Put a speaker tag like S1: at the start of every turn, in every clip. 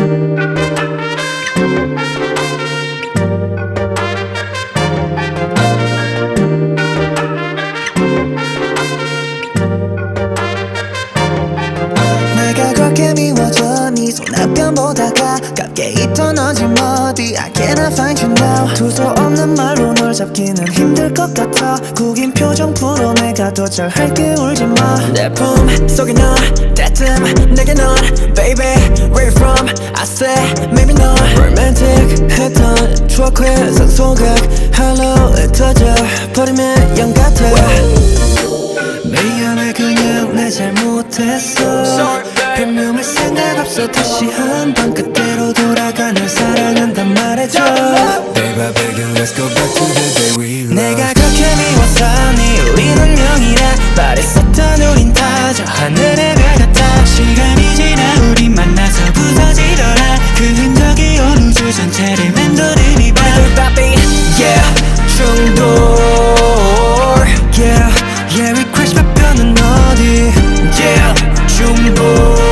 S1: 내가 그렇게 미워져 네 손앞변보다 가깝게 있던 언제 어디 I cannot find you now 두서 없는 말로 널 잡기는 힘들 것 같아 구긴 표정 풀어 내가 더 잘할게 울지마 내 품 속에 넌 때쯤 내게 넌 Baby where you from I say maybe 넌 romantic 했던 추억의 상소각 Hello 터져 버리면 영 같아 미안해 그냥 내 잘못했어 변명할 생각 없어 다시 한번 그때로 돌아가 널 사랑한단 말해줘
S2: Baby I beg you let's go back to the day we love
S1: 내가 그렇게 미웠어 네 우린 운명이라 말했었던 우린 다 저 하늘의 별 같아
S3: 시간이 지나 우린 만나서 부서지더라 그 흔적이 온 우주 전체를 맴도는 이밤
S1: Yeah 중독 Yeah Yeah we crash 바뼈는 어디 Yeah 중독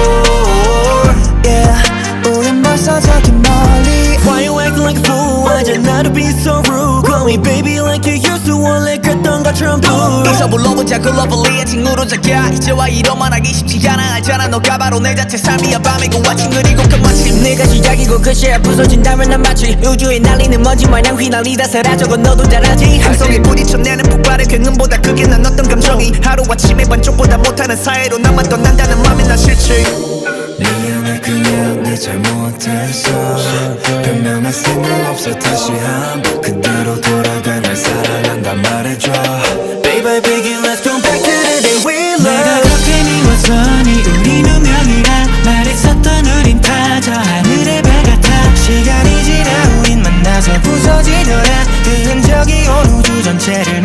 S1: Yeah 우린 벌써 저기 멀리 Why you acting like a fool 완전 나도 be so rude Call me baby like you used to 원래 그랬던 것처럼 do
S4: 이서 불러보자고 lovely의 친구로 작아 이제와 이러만 하기 쉽지 않아 알잖아 너가 바로 내 자체 삶이야 밤이고 아침 그리고 끝마침
S1: 내가 시작이고 끝이야 부서진다면 난 마치 우주에 날리는 먼지 마냥 휘날리다 사라져고 너도 잘 알지
S4: 함성에 부딪혀내는 폭발의 경음보다 크게 난 어떤 감정이 하루아침에 반쪽보다 못하는 사이로 나만 떠난다는 맘이 난 싫지
S2: 미안해 그냥 내 잘못했어 변명할 생각 없어 다시 한번 그대로 돌아가 날 사랑한단 말해줘
S1: Baby begin let's go back to the day we love
S3: 내가 그렇게 미워서 네 우린 운명이라 말했었던 우린 다 저 하늘의 별 같아
S1: 시간이 지나 우린 만나서 부서지더라 그 흔적이 온 우주 전체를